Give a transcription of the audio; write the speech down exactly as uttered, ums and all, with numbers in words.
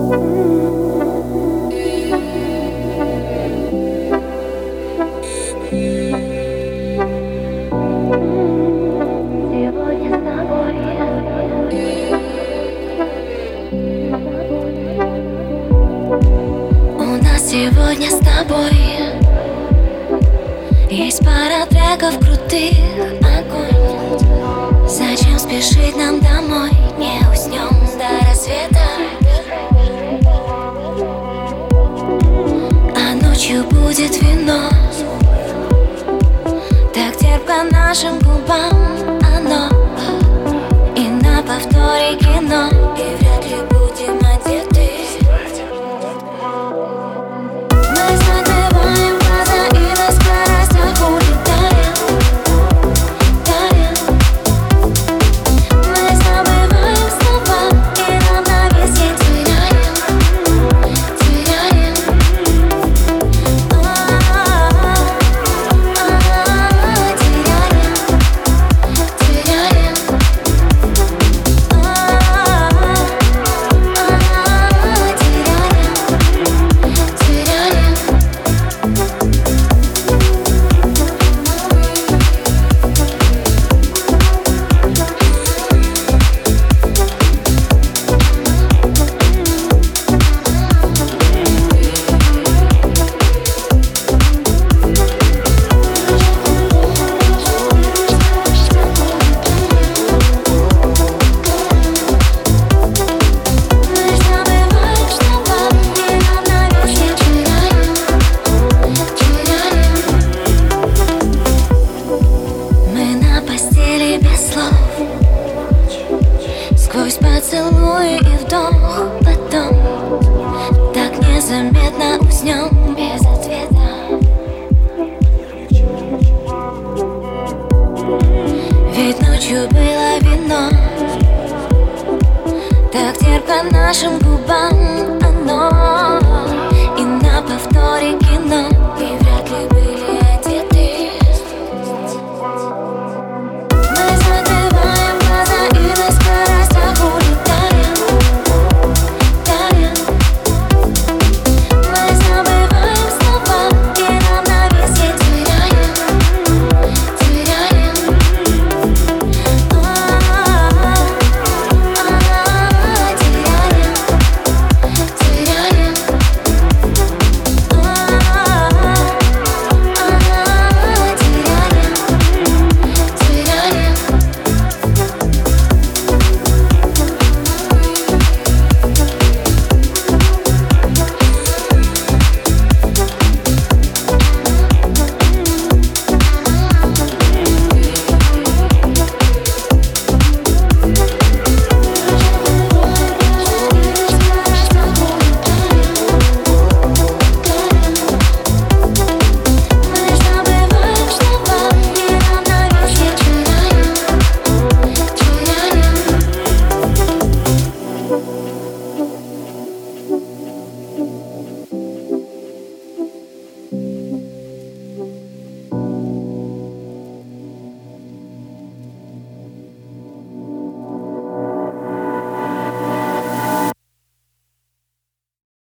Сегодня с тобой есть пара треков крутых, огонь. Зачем спешить нам домой? Не уснем до рассвета, а ночью будет вино. Так терпко нашим губам оно, и на повторе кино, и вряд ли будем одеты. Сквозь поцелуи и вдох, потом так незаметно уснем без ответа. Ведь ночью было вино, так терпко нашим губам оно, и на повторе кино.